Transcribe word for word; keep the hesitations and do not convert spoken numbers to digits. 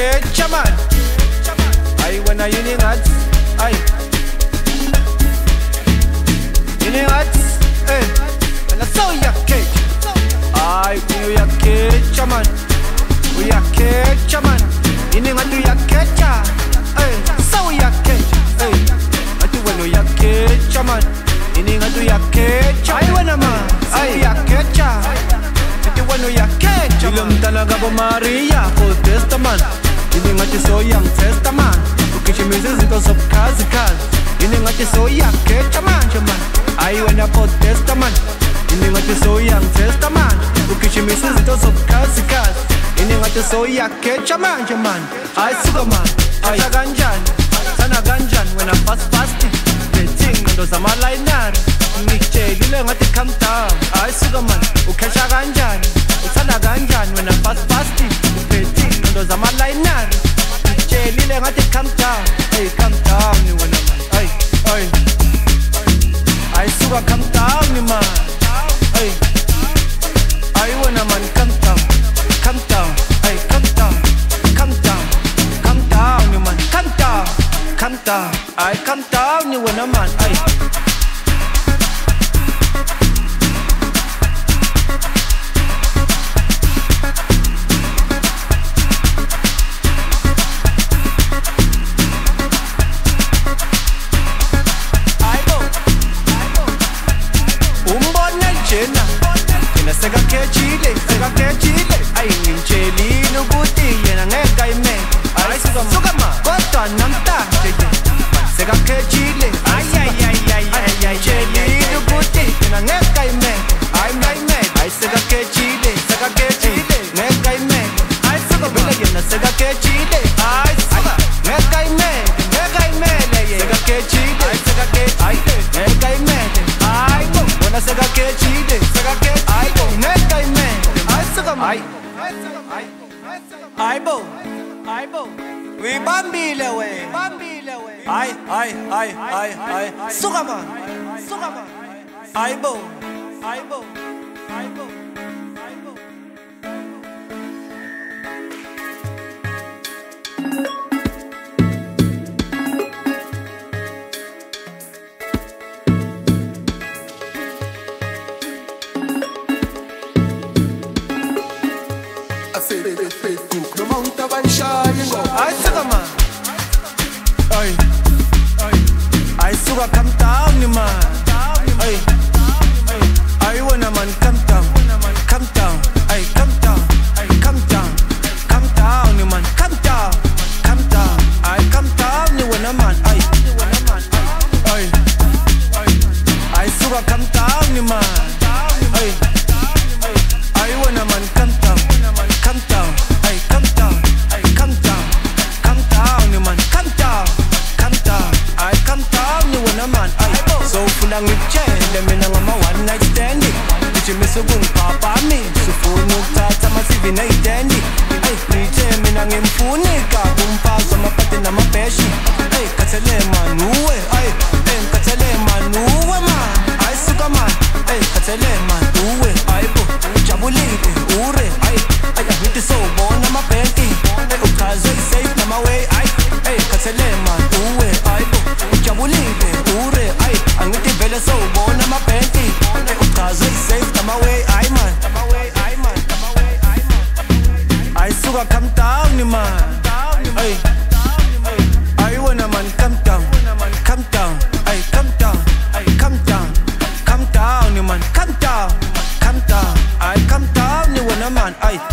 kecha man. Ay when I yini ngats, ay. Yini ngats, eh. And I saw ya kecha. Ay we ya kecha man. We ya kecha man. Yini ngatu ya kecha. Ay, saw ya kecha. Ay. Atu when ya kecha man. Yini ngatu ya kecha. Ay when man. Ay ya kecha. Atu when ya kecha. Ilum talaga po Maria, Old Testament. Yini ngati so young testament. Ukishimizi zinto zobukhazi-khazi. Yini ngathi so yakecha manje man. Ayi wena Old Testament. Yini ngathi so young testament. Ukishimizi zinto zobukhazi-khazi. Yini ngathi so yakecha manje man. Ayi suka man. Ayi kanjani? Sana kanjani wena fast fast. Betting ndo zamalayinari. Ngitshelile ngathi calm down. Ayi suka man. Ukhecha kanjani? Uthanda kanjani wena fast fast. Betting ndo zamalayinari. Ngitshelile ngathi calm down. Hey calm down ni wena man. Ay ay. Ay suka calm down ni man. Ay. Ay wena man calm down. Calm down. Ay calm down. Calm down. Calm down ni man. Calm down. Calm down. Ay calm down ni wena man. Ay. Yena seka kechile, seka kechile. Ay ngimtshelile ukuthi yena ngeke ayimele. Ay suka ma, kodwa namhlanje seka kechile. Ay ay ay ay ay ay. Ngimtshelile ukuthi yena ngeke ayimele. Ay ngayimele. Ay seka kechile, seka kechile. Ngeke ayimele. Ay suka vele yena seka kechile. Ay suka ngeke ayimele, ngeke ayimele yena. Seka kechile, ay seka kechile. Ay ngeke ayimele. Ay wena seka kechile, seka kechile. Ay, ay bo, ay bo. We bambile we, bambile we. Ay, ay, ay, ay, ay. Suka man, suka man. Ay bo, ay bo, ay bo, ay bo. Ay suka man. Ay, ay. Ay suka calm down ni man. Ay, ay. Ay wena man calm down, calm down. Ay calm down, ay calm down, calm down ni man. Calm down, calm down. Ay calm down ni wena man. Ay, ay, ay. Ay suka calm down ni man. Ay, ay. Ay wena man calm down, calm down. Ay calm down, ay calm down. Calm down ni man. Calm down, calm down. Ay calm down ni wena man. Ay so funa ngitshele mina ngama one night stand. Ngijimisa kungipapa mi. Sifuna ukuthatha amasivi nayitendi. Ay ngithe mina ngimfunika kumfazo amapati namabheshi. Ay khathele man uwe. Ay ngikhathele man uwe man. Ay suka man. Ay khathele man uwe. Ay bo ujabulile ure. Ay ay ngithi so bona amabhenki. Ay uchaze safe nama way. Ay ay khathele man uwe. Ay bo ujabulile ure. Ay angithi vele so bona amabhenki. Ay uchaze safe nama way. Ay man, nama way. Ay man, nama way. Ay man. Ay suka calm down ni man. Ay ay wena man calm down, calm down. Ay calm down, ay calm down, calm down ni man. Calm down, calm down. Ay calm down ni wena man. Ay